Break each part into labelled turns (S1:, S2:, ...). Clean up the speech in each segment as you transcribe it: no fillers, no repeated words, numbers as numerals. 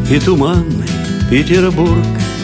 S1: и туманный Петербург.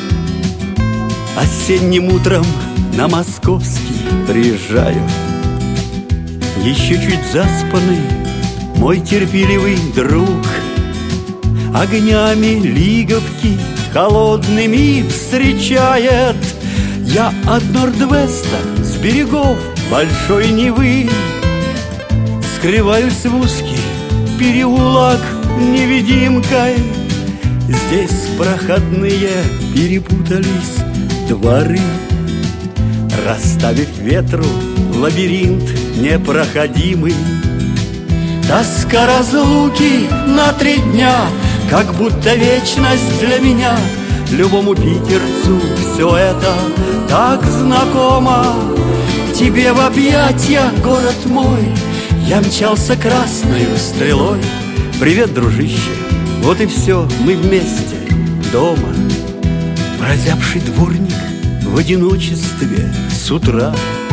S1: Осенним утром на Московский приезжаю. Еще чуть заспанный мой терпеливый друг огнями Лиговки холодными встречает. Я от Норд-Веста, с берегов большой Невы, скрываюсь в узкий переулок невидимкой. Здесь проходные перепутались дворы, расставив ветру лабиринт непроходимый. Тоска разлуки на 3 дня, как будто вечность для меня. Любому питерцу все это так знакомо. К тебе в объятья, город мой, я мчался красною стрелой. Привет, дружище, вот и все, мы вместе дома. Прозябший дворник в одиночестве с утра,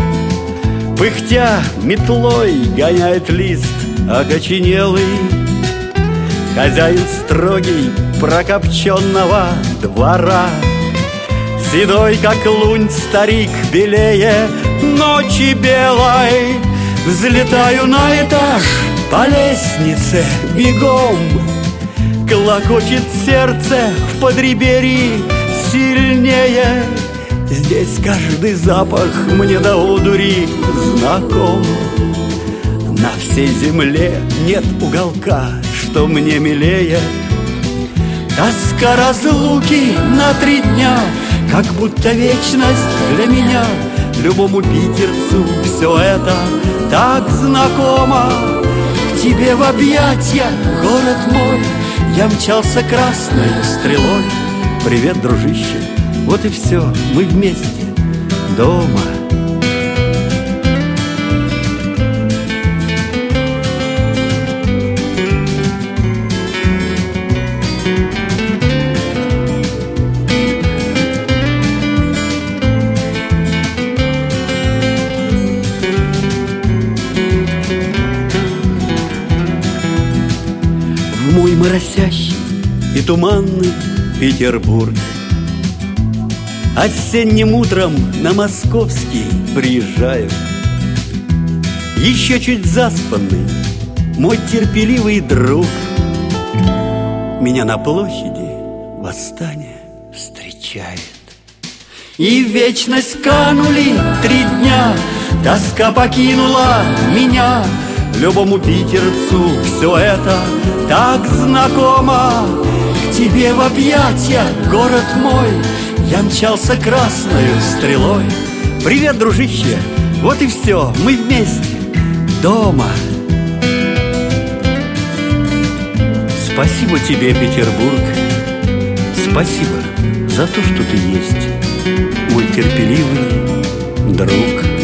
S1: пыхтя метлой гоняет лист окоченелый. Хозяин строгий прокопченного двора, седой, как лунь, старик белее ночи белой. Взлетаю на этаж по лестнице бегом, клокочет сердце в подреберье сильнее. Здесь каждый запах мне до одури знаком. На всей земле нет уголка, что мне милее. Тоска разлуки на 3 дня, как будто вечность для меня. Любому питерцу все это так знакомо. К тебе в объятья, город мой, я мчался красной стрелой. Привет, дружище, вот и все, мы вместе дома. В мой моросящий и туманный Петербург осенним утром на Московский приезжаю. Еще чуть заспанный мой терпеливый друг меня на площади восстание встречает. И в вечность канули 3 дня, тоска покинула меня. Любому питерцу все это так знакомо. К тебе в объятья, город мой, я мчался красною стрелой. Привет, дружище, вот и все, мы вместе дома. Спасибо тебе, Петербург, спасибо за то, что ты есть, мой терпеливый друг.